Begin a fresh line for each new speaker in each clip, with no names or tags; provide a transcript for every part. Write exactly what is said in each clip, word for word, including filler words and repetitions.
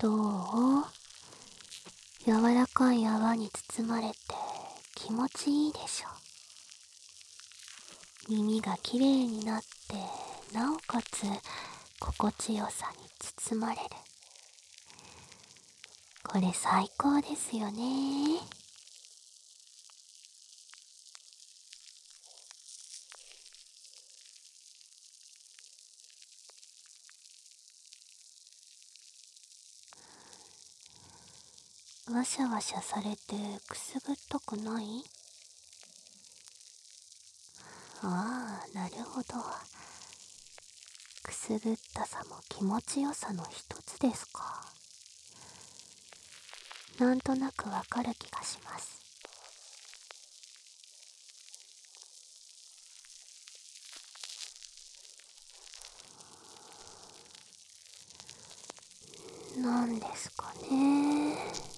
どう？柔らかい泡に包まれて気持ちいいでしょ。耳がきれいになって、なおかつ心地よさに包まれる。これ最高ですよね。わしゃわしゃされてくすぐったくない？ああ、なるほど。くすぐったさも気持ちよさの一つですか。なんとなくわかる気がします。なんですかね。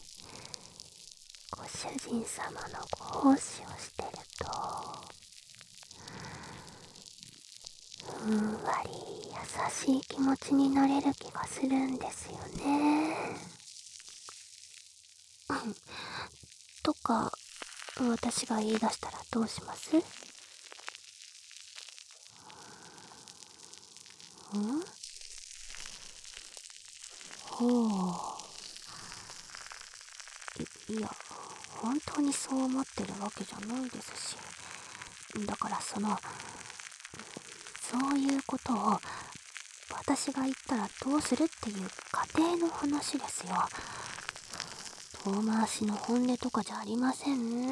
ご主人様のご奉仕をしてると、ふんわり優しい気持ちになれる気がするんですよね。とか、私が言い出したらどうします？ん？ほう。い、いや、本当にそう思ってるわけじゃないですし。だからその、そういうことを私が言ったらどうするっていう家庭の話ですよ。遠回しの本音とかじゃありません。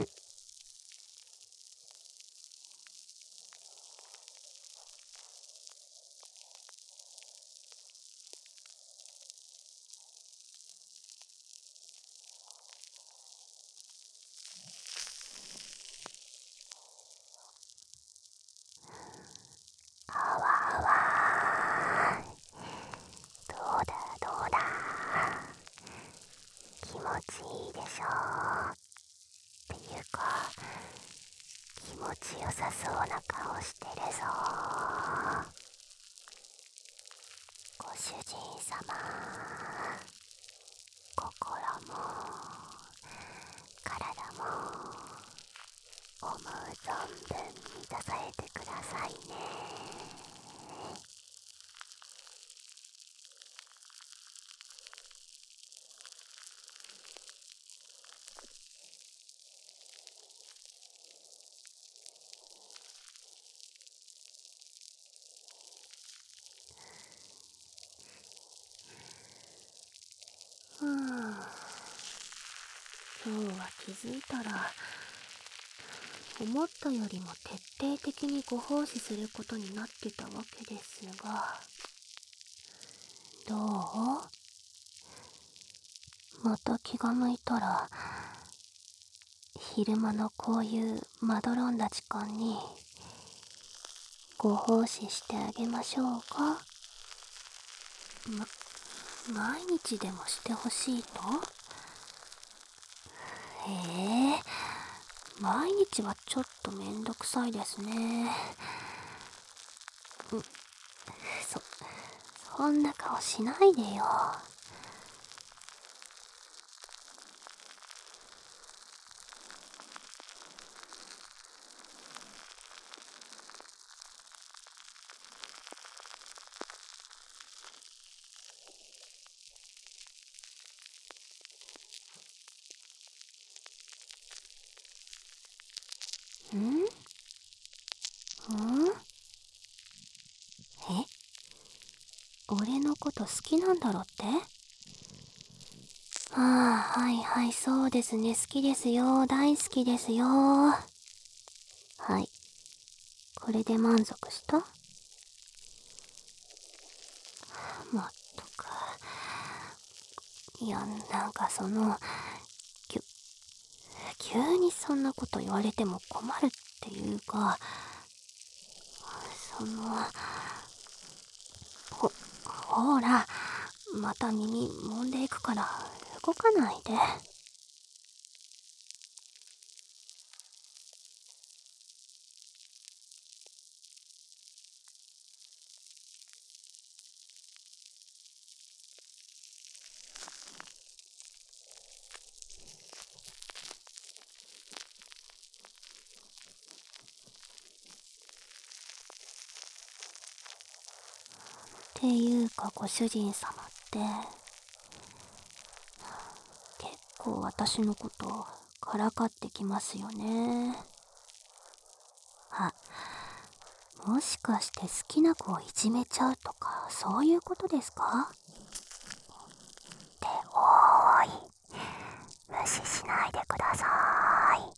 あわあわー。どうだどうだ。気持ちいいでしょう。っていうか、気持ちよさそうな顔してるぞ。ご主人様、心も体も思う存分満たされてくださいね。うーん、今日は気づいたら思ったよりも徹底的にご奉仕することになってたわけですが、どう？また気が向いたら昼間のこういうまどろんだ時間にご奉仕してあげましょうか。ま、毎日でもしてほしいと？へえ、毎日はちょっとめんどくさいですね。う、そ、そんな顔しないでよ。ん？ん？え？俺のこと好きなんだろって？ああ、はいはい、そうですね、好きですよ、大好きですよ。はい。これで満足した？まったく。いや、なんかその、きゅ、急にそんなこと言われても困るっていうか、その、ほ、ほら、また耳揉んでいくから動かないで。 ていうかご主人様って結構私のことからかってきますよね。あ、もしかして好きな子をいじめちゃうとかそういうことですか？っておーい、無視しないでください。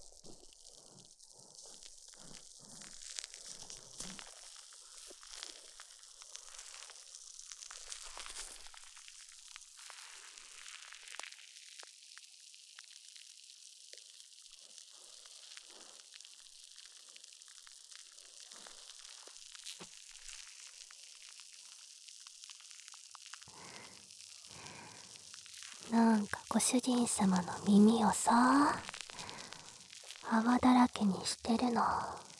なんかご主人様の耳をさ、泡だらけにしてるの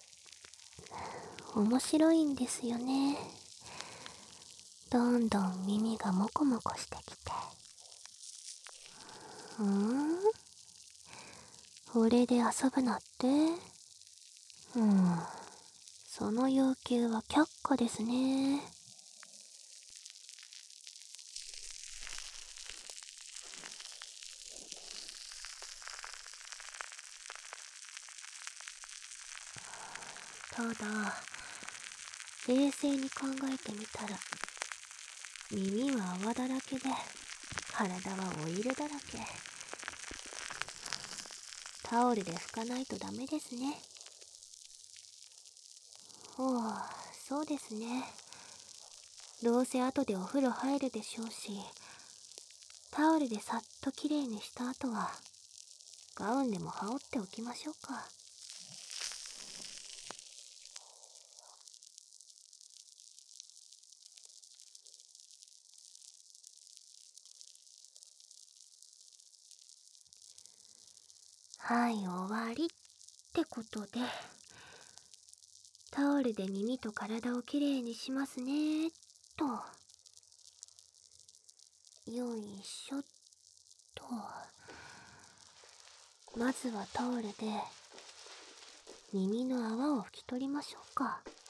面白いんですよね。どんどん耳がモコモコしてきて。うーん、これで遊ぶのって？うん、その要求は却下ですね。ただ冷静に考えてみたら、耳は泡だらけで体はオイルだらけ。タオルで拭かないとダメですね。ほう、そうですね。どうせ後でお風呂入るでしょうし、タオルでさっときれいにした後はガウンでも羽織っておきましょうか。はい、終わりってことで、タオルで耳と体をきれいにしますねっと。よいしょっと。まずはタオルで耳の泡を拭き取りましょうか。